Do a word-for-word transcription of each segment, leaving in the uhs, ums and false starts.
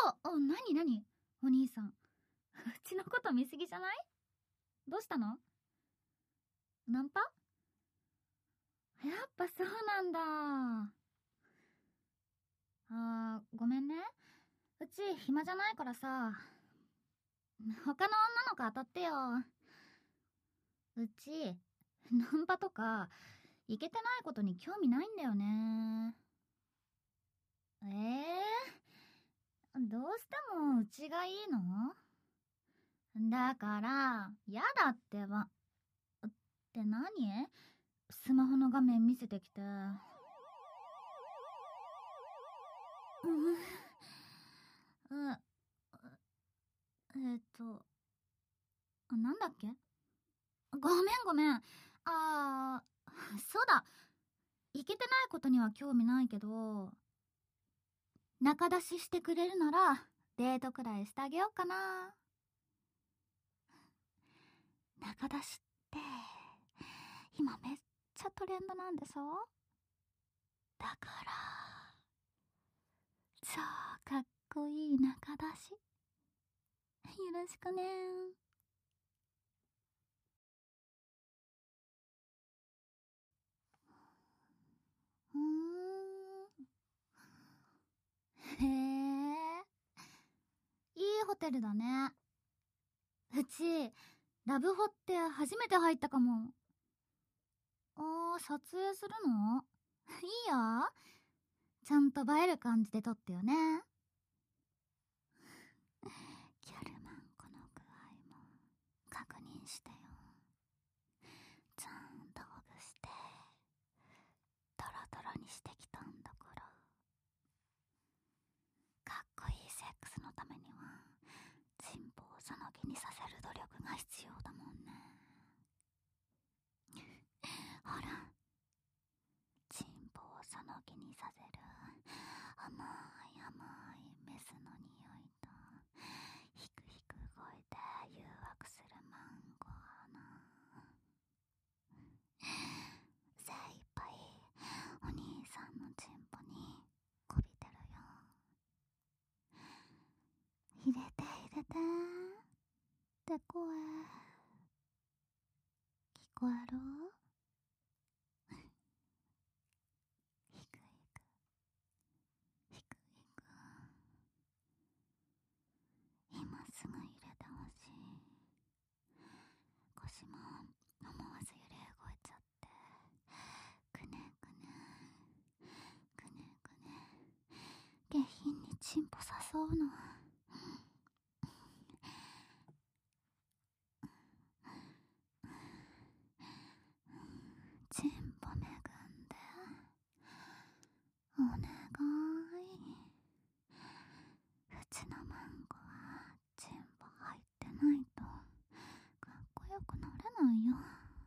お、お、なになにお兄さん。うちのこと見すぎじゃない？どうしたの？ナンパ？やっぱそうなんだ。あー、ごめんね。うち暇じゃないからさ。他の女の子当たってよ。うち、ナンパとか、イケてないことに興味ないんだよね。えー、どうしてもうちがいいの？だから、やだってば。って何？スマホの画面見せてきて。うん。うん。えっと、なんだっけ？ごめんごめん。あー、そうだ。イケてないことには興味ないけど、仲出ししてくれるなら、デートくらいしてあげようかな。仲出しって、今めっちゃトレンドなんでしょ？だから、超かっこいい仲出し。よろしくね。うーん。へえ。いいホテルだね。うち、ラブホって初めて入ったかも。あー、撮影するの？いいよ。ちゃんと映える感じで撮ってよね。キャルマンこの具合も確認してよ。ちゃんとほぐしてトロトロにしてきたんだから。かっこいいセックスのためにはチンポをその気にさせる努力が必要だもんね。ほら、チンポをその気にさせる甘い甘いメスの匂いとひくひく声で誘惑するマンゴーな。精一杯お兄さんのチンポにこびてるよ。入れて入れてって声聞こえる？ひくひくひくひく。今すぐ入れてほしい。腰も思わず揺れ動いちゃってくねくねくねくね下品にチンポ誘うの。チンポ恵んでお願い。うちのマンゴはチンポ入ってないとかっこよくなれないよ。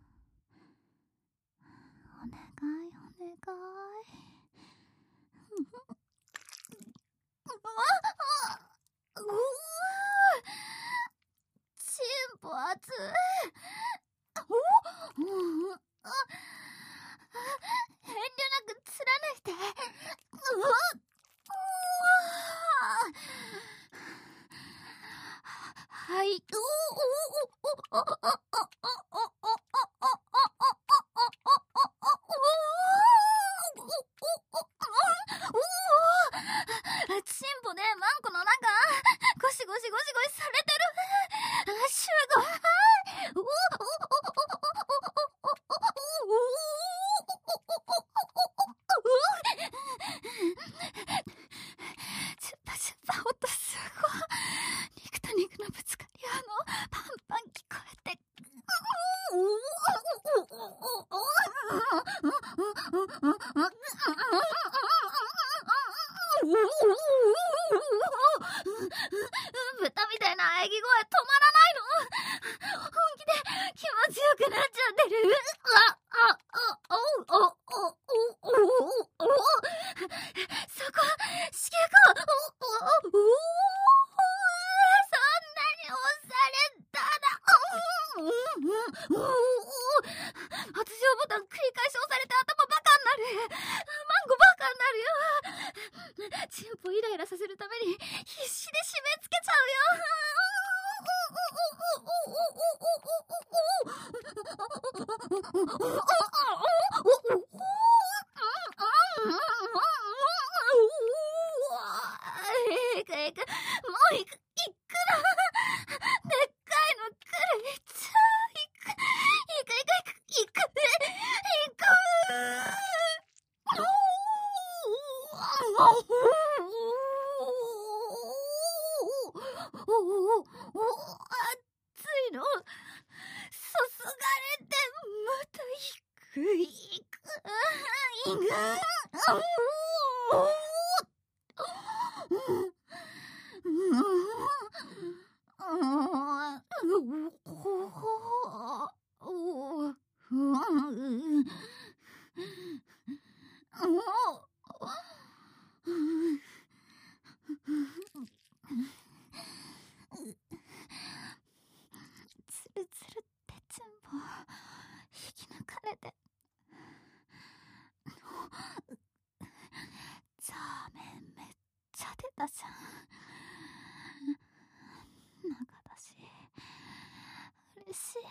お願いお願い。うわチンポ熱い。おうんあ遠慮なく貫いて。うわっはい。おおおおおおおおおおおおおおおおチンポでマンコの中ゴシゴシゴシゴシされてる。すごい。おおおおおおおおおチュッパチュッパ音すごい。肉と肉のぶつかり合うのパンパン聞こえて。豚みたいな喘ぎ声止まらないの。本気で気持をイライラさせるために必死で締め付けちゃうよ。いくいく、もういく、いくら。でっかいの来る。いついく、いくいくいく、いく、いく。熱いのそそがれて、またいくいくいく。つるつるって全部引き抜かれて、ザーメンめっちゃ出たじゃん。中だし嬉しい。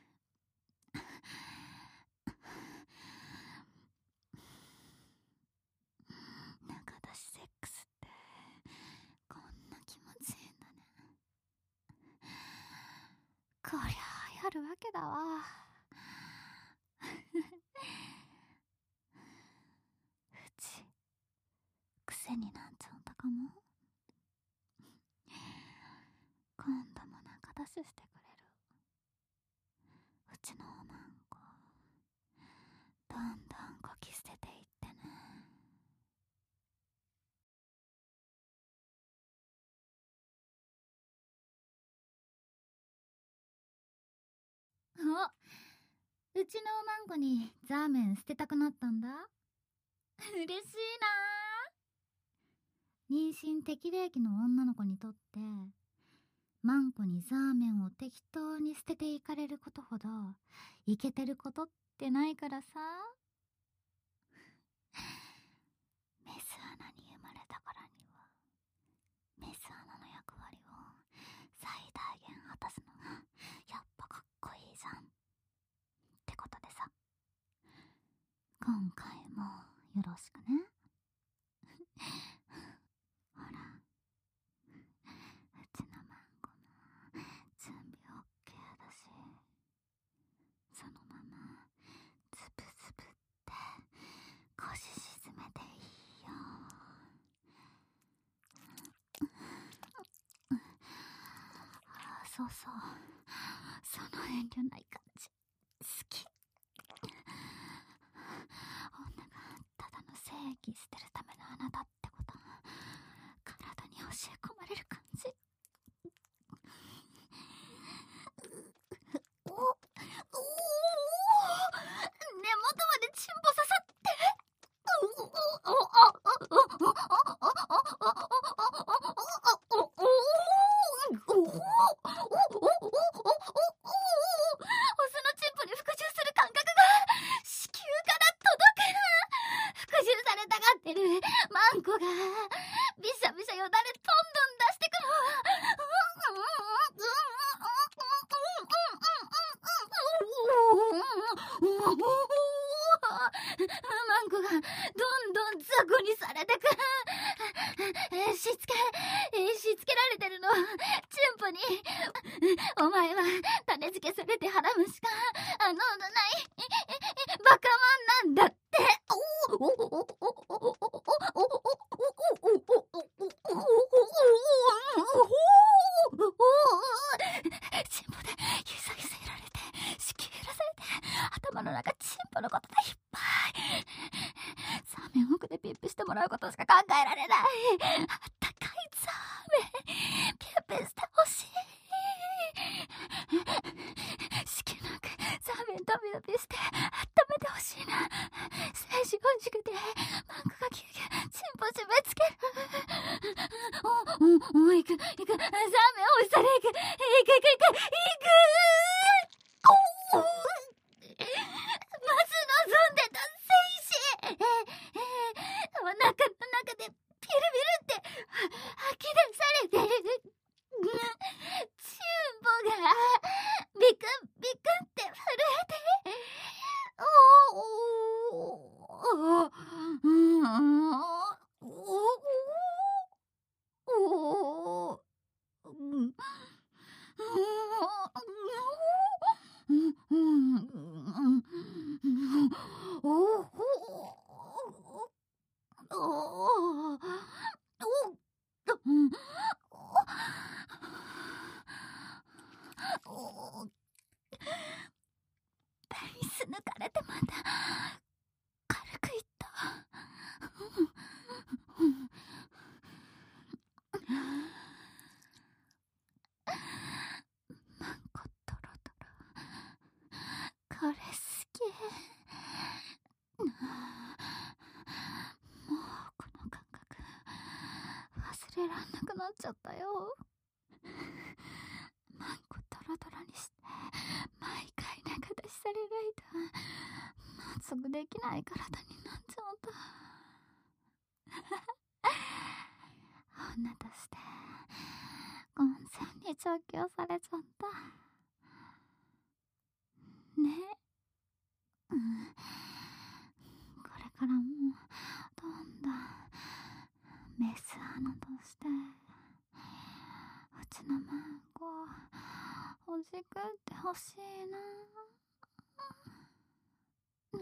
中だしセックスってこんな気持ちいいんだね。こりゃやるわけだわ。うち癖になっちゃったかも。今度も中出ししてくれる？うちのおまんこどんどんこき捨てていってね。あ、うちのおまんこにザーメン捨てたくなったんだ。嬉しいな。妊娠適齢期の女の子にとってマンコにザーメンを適当に捨てていかれることほどイケてることってないからさ。メス穴に生まれたからにはメス穴の役割を最大限果たすのがやっぱかっこいいじゃんってことでさ、今回もよろしくね。ほら、うちのマンコも準備 オーケー だし、そのままズブズブって腰沈めていいよ。あ、そうそう、その遠慮ない感じ好き。女がただの精液捨てるための穴だってこと体に教え込まれる感じ。おおお、根元までチンポ刺さって。おおおおおおおマンコがビシャビシャよだれどんどん出してくる。マンコがどんどん雑魚にされてくる。しつけしつけられてるのチンポに。お前は種付けされて腹むしかあのないバカマンなんだって。チンポでギザギザやられて敷き揺らされて頭の中チンポのことでいっぱい。ザーメン奥でピッピしてもらうことしか考えられない。あったかいザーメンピッピしてほしい。子宮なくザーメンドビドビして温めてほしいな。精子本宿でマンコがギュギュチンポ締め付ける。おおお、いくいく、ザーメンおいされいくいくいくいくいく。おお、まず望んでた精子、ええ、お腹の中でピルピルってれらんなくなっちゃったよ。マンコドロドロにして毎回中出しされる間満足できない体になっちゃった。女として温泉に調教されちゃった。ね。うん。これからもどんどんメス穴としてうちのマンコほじくってほしいな。うん。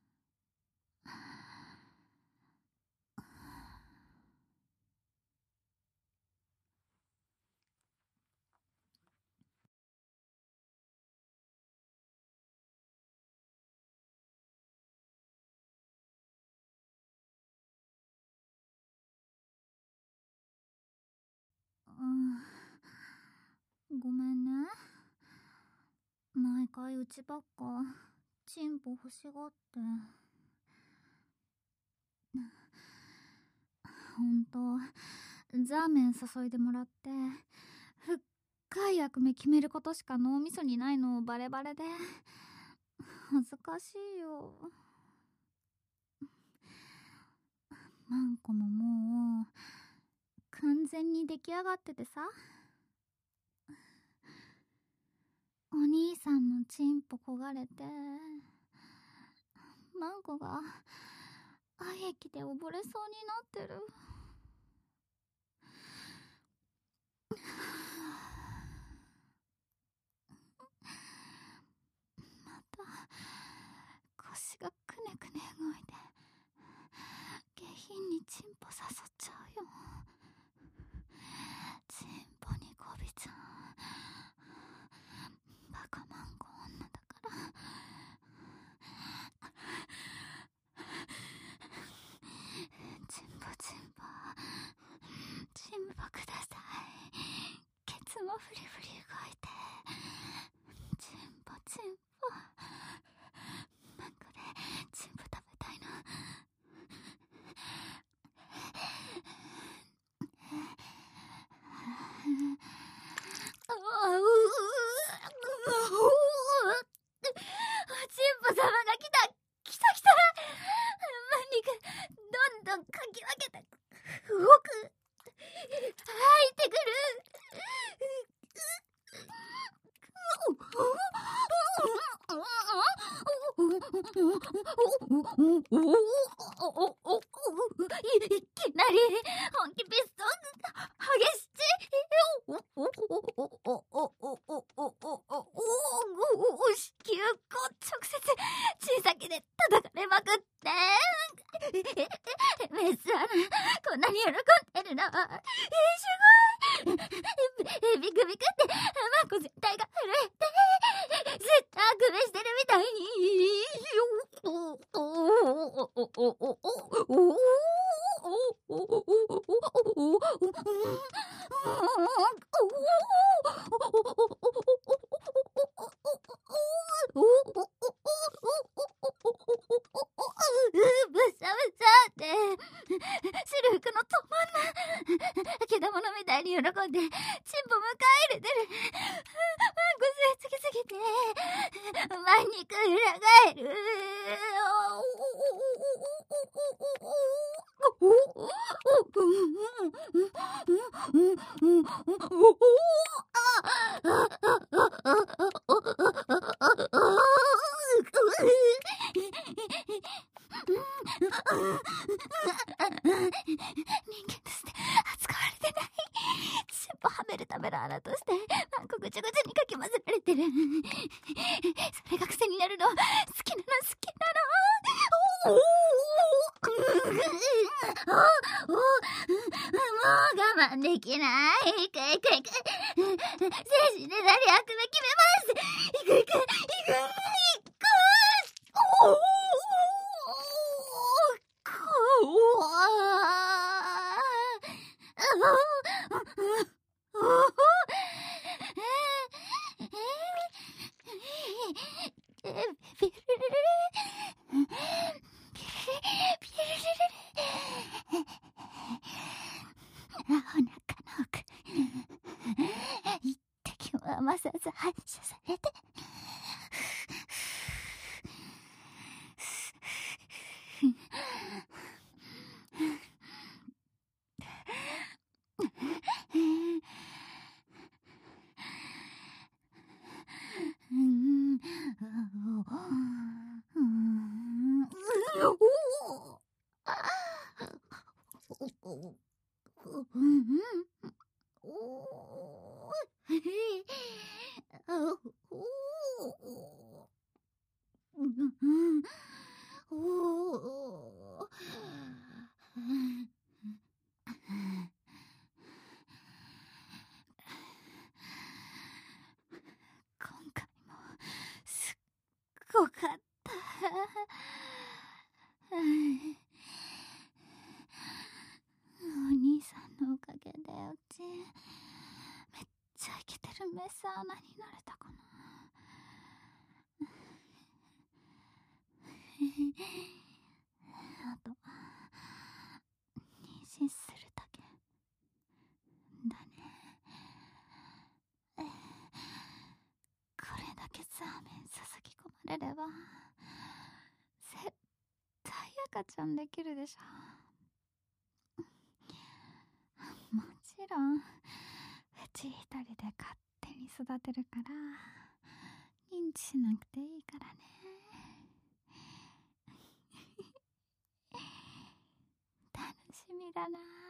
うん、ごめんね。毎回うちばっかチンポ欲しがって。ほんとザーメン注いでもらって深い役目決めることしか脳みそにないのをバレバレで恥ずかしいよ。マンコももう完全に出来上がっててさ、お兄さんのチンポ焦がれてマンコが愛液で溺れそうになってる。また腰がくねくね動いて下品にチンポ誘っちゃうよ。チンポにこびちゃうバカマンコ女だから。チンポチンポチンポください。ケツもフリフリ動いてチンポチンポマンコでチンポ食べたいの。チンポ様が来た来た来た。マンリクどんどんかき分けて動く。入ってくる。いきなり本気ピストン激しい。子宮口直接小さきで叩かれまくってメスアナこんなに喜んでるの。えー、すごい。ビクビクってマンコ全体が震えてずっとあくびしてるみたいに。ぶさぶさってシルクの止まんなけだものみたいに喜んでチンポ迎え入れてる。マンコ吸いすぎすぎてマン肉裏返る。人間として扱われてない。チンポはめるための穴としてマンコぐちゃぐちゃにかき混ぜられてる。それが癖になるの。好きなの好きなの。もう我慢できない。いくいくいく。精神でなり悪夢決めます。いくいくいくいく。おおお腹の奥一滴も余さず発射されて今回もすっごかった。お兄さんのおかげでうちめっちゃイケてるメスアナになれたかな。あと妊娠するだけだね。これだけザーメン注ぎ込まれれば絶対赤ちゃんできるでしょ。もちろんうち一人で勝手に育てるから認知しなくていいからね。楽しみだな。